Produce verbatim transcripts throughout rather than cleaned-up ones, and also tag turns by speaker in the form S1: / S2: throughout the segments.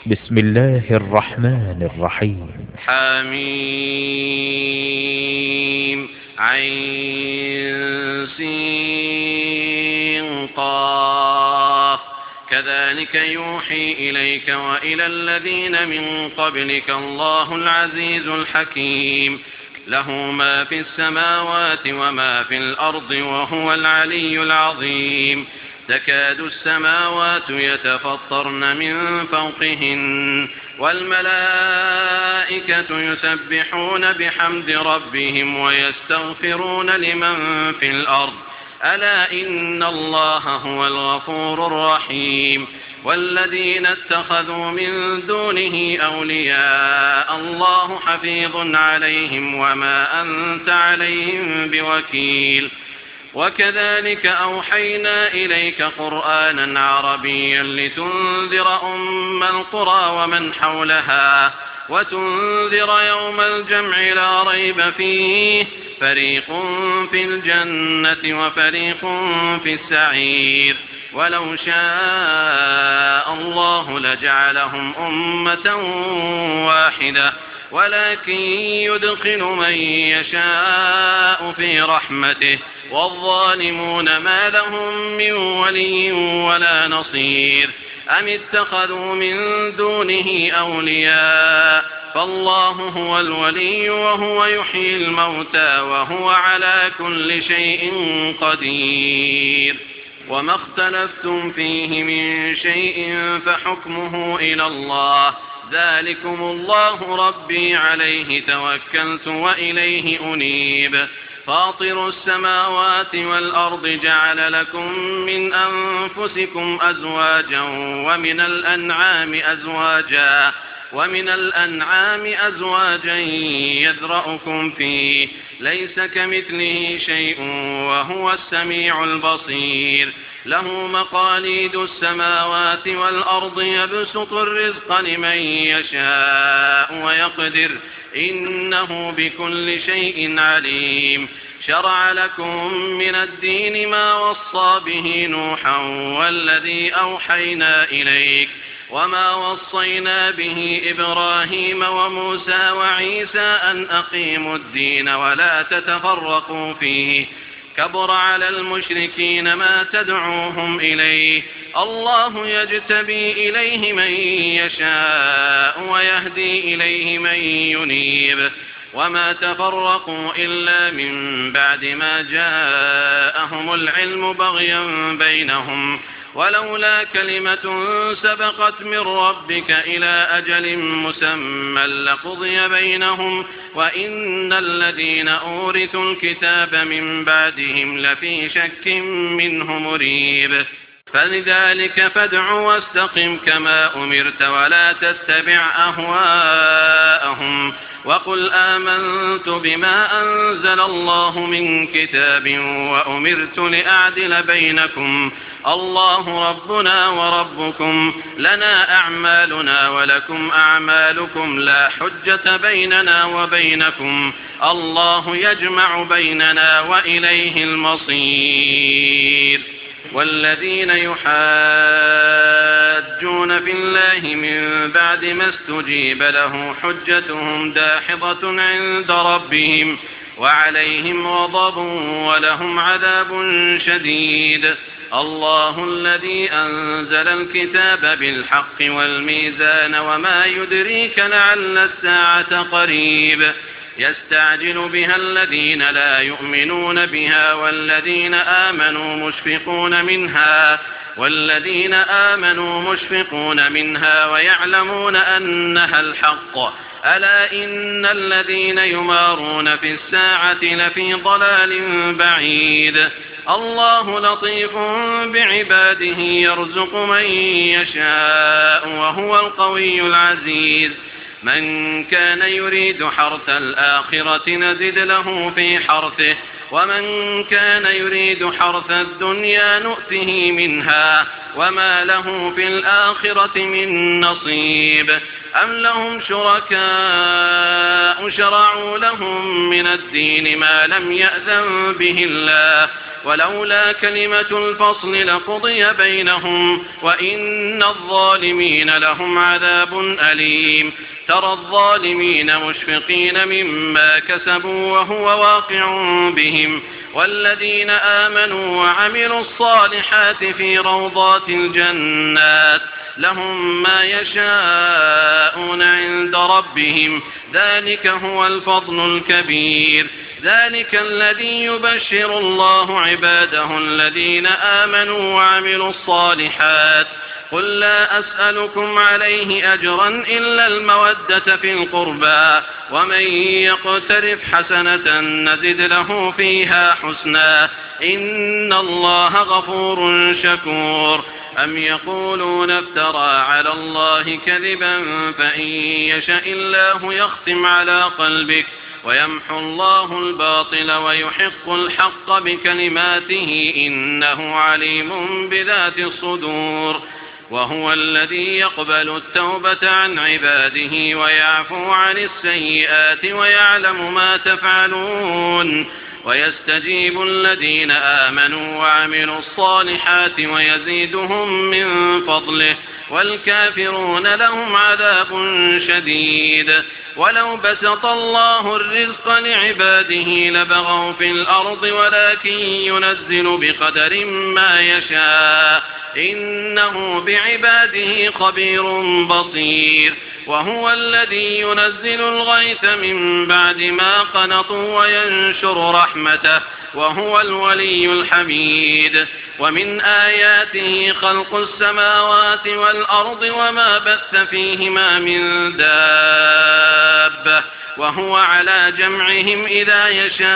S1: بسم الله الرحمن الرحيم.
S2: حميم عين سين قاف كذلك يوحي إليك وإلى الذين من قبلك الله العزيز الحكيم له ما في السماوات وما في الأرض وهو العلي العظيم تكاد السماوات يتفطرن من فوقهن والملائكة يسبحون بحمد ربهم ويستغفرون لمن في الأرض ألا إن الله هو الغفور الرحيم والذين اتخذوا من دونه أولياء الله حفيظ عليهم وما أنت عليهم بوكيل وكذلك أوحينا إليك قرآنا عربيا لتنذر أم القرى ومن حولها وتنذر يوم الجمع لا ريب فيه فريق في الجنة وفريق في السعير ولو شاء الله لجعلهم أمة واحدة ولكن يدخل من يشاء في رحمته والظالمون ما لهم من ولي ولا نصير أم اتخذوا من دونه أولياء فالله هو الولي وهو يحيي الموتى وهو على كل شيء قدير وما اختلفتم فيه من شيء فحكمه إلى الله ذلكم الله ربي عليه توكلت وإليه أنيب فاطر السماوات والأرض جعل لكم من أنفسكم أزواجا ومن الأنعام أزواجا ومن الأنعام أزواجا يذرأكم فيه ليس كمثله شيء وهو السميع البصير له مقاليد السماوات والأرض يبسط الرزق لمن يشاء ويقدر إنه بكل شيء عليم شرع لكم من الدين ما وصى به نوحا والذي أوحينا إليك وما وصينا به إبراهيم وموسى وعيسى أن أقيموا الدين ولا تتفرقوا فيه كبر على المشركين ما تدعوهم إليه الله يجتبي إليه من يشاء ويهدي إليه من ينيب وما تفرقوا إلا من بعد ما جاءهم العلم بغيا بينهم ولولا كلمة سبقت من ربك إلى أجل مسمى لقضي بينهم وإن الذين أورثوا الكتاب من بعدهم لفي شك منه مريب فلذلك فادع واستقم كما أمرت ولا تتبع أهواءهم وقل آمنت بما أنزل الله من كتاب وأمرت لأعدل بينكم الله ربنا وربكم لنا أعمالنا ولكم أعمالكم لا حجة بيننا وبينكم الله يجمع بيننا وإليه المصير والذين يحاجون في الله من بعد ما استجيب له حجتهم داحضة عند ربهم وعليهم غضب ولهم عذاب شديد الله الذي أنزل الكتاب بالحق والميزان وما يدريك لعل الساعة قريب يستعجل بها الذين لا يؤمنون بها والذين آمنوا مشفقون منها والذين آمنوا مشفقون منها ويعلمون أنها الحق ألا إن الذين يمارون في الساعة لفي ضلال بعيد الله لطيف بعباده يرزق من يشاء وهو القوي العزيز من كان يريد حرث الآخرة نزد له في حرثه ومن كان يريد حرث الدنيا نؤته منها وما له في الآخرة من نصيب أم لهم شركاء شرعوا لهم من الدين ما لم يأذن به الله ولولا كلمة الفصل لقضي بينهم وإن الظالمين لهم عذاب أليم ترى الظالمين مشفقين مما كسبوا وهو واقع بهم والذين آمنوا وعملوا الصالحات في روضات الجنات لهم ما يشاءون عند ربهم ذلك هو الفضل الكبير ذلك الذي يبشر الله عباده الذين آمنوا وعملوا الصالحات قل لا أسألكم عليه أجرا إلا المودة في القربى ومن يقترف حسنة نزد له فيها حسنا إن الله غفور شكور أم يقولون افترى على الله كذبا فإن يشاء الله يختم على قلبك ويمحو الله الباطل ويحق الحق بكلماته إنه عليم بذات الصدور وهو الذي يقبل التوبة عن عباده ويعفو عن السيئات ويعلم ما تفعلون ويستجيب الذين آمنوا وعملوا الصالحات ويزيدهم من فضله والكافرون لهم عذاب شديد ولو بسط الله الرزق لعباده لبغوا في الأرض ولكن ينزل بقدر ما يشاء إنه بعباده خبير بصير وهو الذي ينزل الغيث من بعد ما قنطوا وينشر رحمته وهو الولي الحميد ومن آياته خلق السماوات والأرض وما بث فيهما من دابة وهو على جمعهم إذا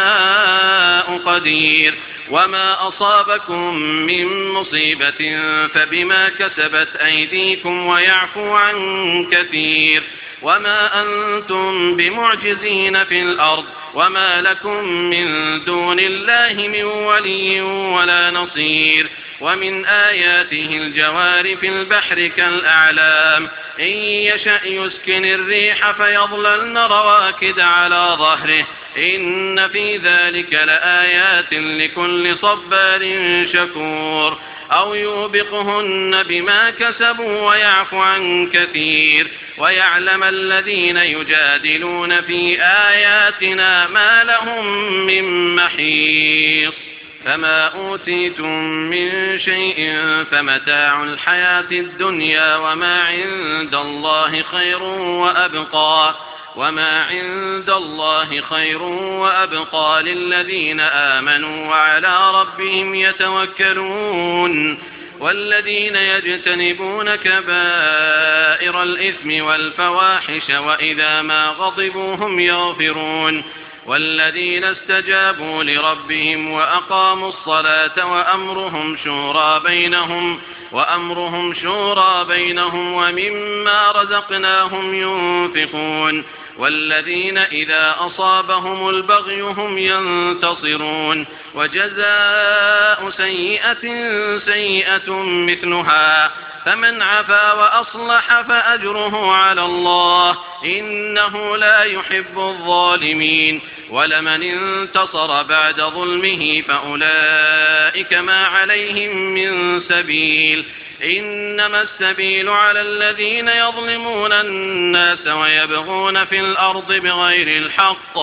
S2: يشاء قدير وما أصابكم من مصيبة فبما كسبت أيديكم ويعفو عن كثير وما أنتم بمعجزين في الأرض وما لكم من دون الله من ولي ولا نصير ومن آياته الجوار في البحر كالأعلام إن يشأ يسكن الريح فيظللن رواكد على ظهره إن في ذلك لآيات لكل صبار شكور أو يوبقهن بما كسبوا ويعفو عن كثير ويعلم الذين يجادلون في آياتنا ما لهم من محيص فما أوتيتم من شيء فمتاع الحياة الدنيا وما عند الله خير وأبقى وما عند الله خير وأبقى للذين آمنوا وعلى ربهم يتوكلون والذين يجتنبون كبائر الإثم والفواحش وإذا ما غضبوا هم يغفرون والذين استجابوا لربهم وأقاموا الصلاة وأمرهم شورى بينهم وأمرهم شورى بينهم ومما رزقناهم ينفقون والذين إذا أصابهم البغي هم ينتصرون وجزاء سيئة سيئة مثلها فمن عفا وأصلح فأجره على الله إنه لا يحب الظالمين ولمن انتصر بعد ظلمه فأولئك ما عليهم من سبيل إنما السبيل على الذين يظلمون الناس ويبغون في الأرض بغير الحق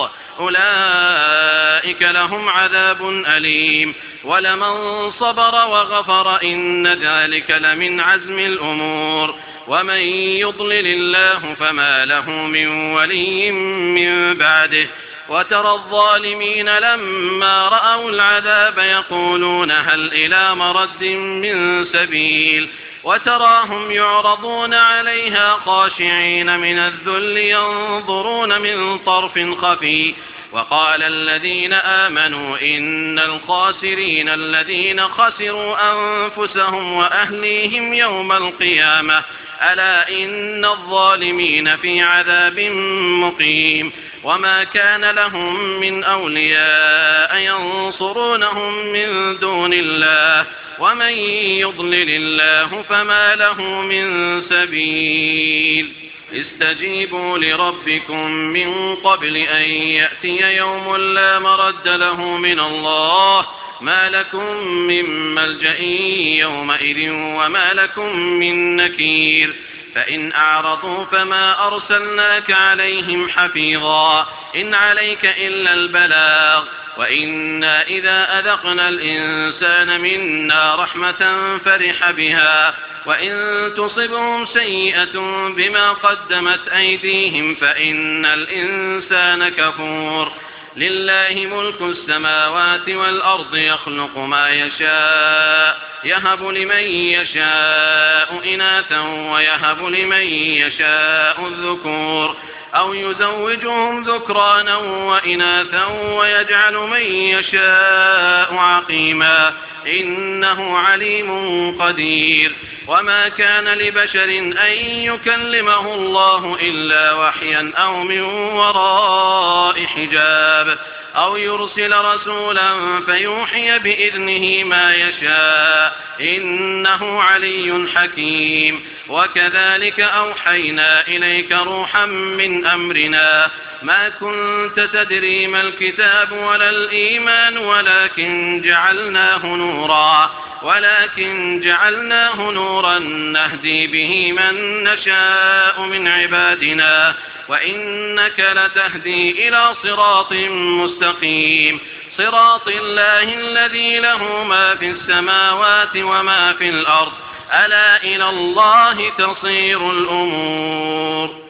S2: أولئك لهم عذاب أليم ولمن صبر وغفر إن ذلك لمن عزم الأمور ومن يضلل الله فما له من ولي من بعده وترى الظالمين لما رأوا العذاب يقولون هل إلى مرد من سبيل وتراهم يعرضون عليها خاشعين من الذل ينظرون من طرف خفي وقال الذين آمنوا إن الخاسرين الذين خسروا أنفسهم وأهليهم يوم القيامة ألا إن الظالمين في عذاب مقيم وما كان لهم من أولياء ينصرونهم من دون الله ومن يضلل الله فما له من سبيل استجيبوا لربكم من قبل أن يأتي يوم لا مرد له من الله ما لكم من ملجأ يومئذ وما لكم من نكير فإن أعرضوا فما أرسلناك عليهم حفيظا إن عليك إلا البلاغ وإنا إذا أذقنا الإنسان منا رحمة فرح بها وإن تصبهم سيئة بما قدمت أيديهم فإن الإنسان كفور لله ملك السماوات والأرض يخلق ما يشاء يهب لمن يشاء إناثا ويهب لمن يشاء الذكور أو يزوجهم ذكرانا وإناثا ويجعل من يشاء عقيما إنه عليم قدير وما كان لبشر أن يكلمه الله إلا وحيا أو من وراء حجاب أو يرسل رسولا فيوحي بإذنه ما يشاء إنه علي حكيم وكذلك أوحينا إليك روحا من أمرنا ما كنت تدري ما الكتاب ولا الإيمان ولكن جعلناه نورا ولكن جعلناه نورا نهدي به من نشاء من عبادنا وإنك لتهدي إلى صراط مستقيم صراط الله الذي له ما في السماوات وما في الأرض ألا إلى الله تصير الأمور